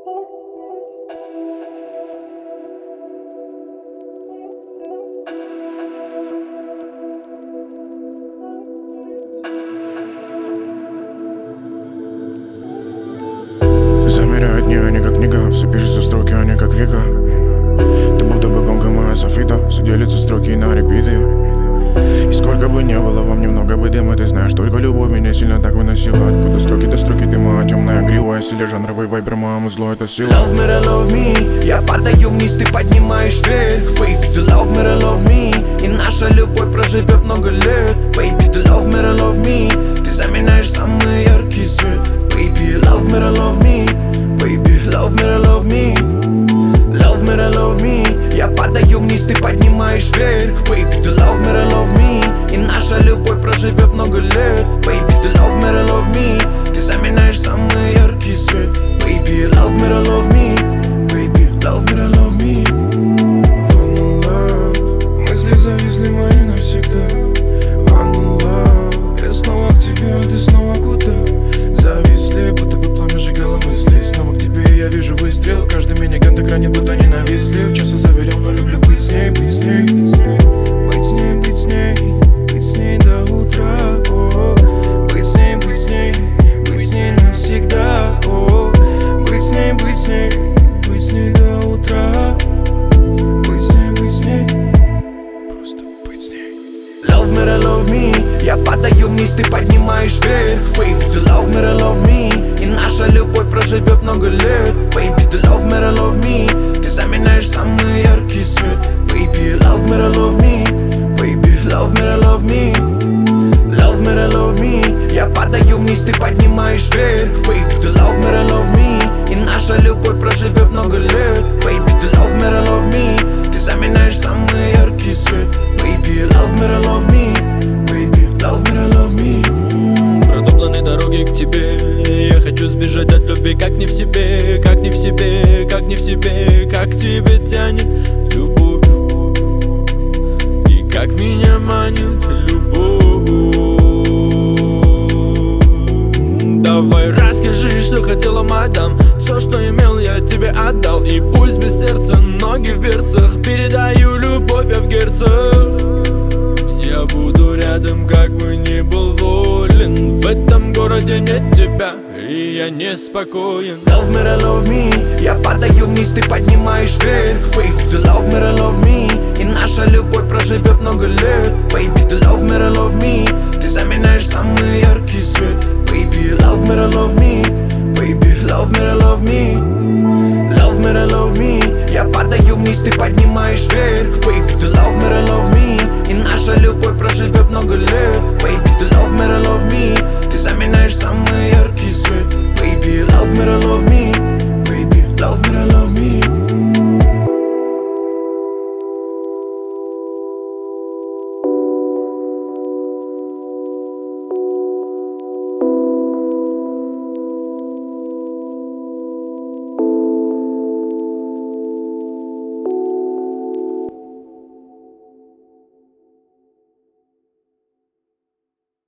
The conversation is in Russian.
Замеряют дни, они как книга, все пишутся строки, они как века. Ты будто бы гонка моя софита, все делятся строки на репиты. И сколько бы не было, вам немного бы дыма, ты знаешь, только любовь меня сильно так выносила. Откуда строки до строки дыма, темная грива, силе жанровый вайбер, маму зло, это сила. Love me, love me, я падаю вниз, ты поднимаешь вверх. Baby, ты love me, и наша любовь проживет много лет. Baby, ты love me, ты заменяешь самый яркий свет. Baby, love me, baby, love me. Love me, я падаю вниз, ты поднимаешь вверх. Baby, ты love me, и наша любовь проживет много лет. Baby, ты love me, ты заменяешь самый яркий свет. Baby, love me, baby, love me. One love, мысли зависли мои навсегда. One love, я снова к тебе, а ты снова куда? Зависли, будто бы пламя сжигало мысли. Снова к тебе я вижу выстрел. Каждый миниган так ранит, будто ненавистлив. Часто заверял, но люблю быть с ней, быть с ней. Быть с ней, быть с ней, быть с ней до утра. Быть с ней, быть с ней, быть с ней навсегда. Быть с ней, быть с ней, быть с ней до утра. Быть с ней, просто быть с ней. Love me, я падаю вниз, ты поднимаешь вверх. Baby, ты love me, и наша любовь проживет много лет. Baby, ты love me, ты заменяешь самый яркий свет. Baby, love me, baby, love me. Love me, я падаю вниз, ты поднимаешь вверх. Baby, ты love me, и наша любовь проживет много лет. Baby, ты love me, ты заменяешь самый яркий свет. Baby, love me, baby, love me. Протоптаны дороги к тебе, я хочу сбежать от любви. Как не в себе, как не в себе, как не в себе. Как к тебе тянет любовь, и как меня манит любовь. Давай расскажи, что хотела, мадам. Все, что имел, я тебе отдал. И пусть без сердца, ноги в берцах. Передаю любовь я в герцах. Я буду рядом, как бы ни был волен. В этом городе нет тебя, и я неспокоен. Love me, я падаю вниз, ты поднимаешь вверх. Baby, ты love me, и наша любовь проживет много лет. Baby, ты love me, ты заменяешь самый яркий свет. Baby, love me, baby, love me. Love me, я падаю вниз, ты поднимаешь вверх. Baby, ты love me, и наша любовь проживет много лет.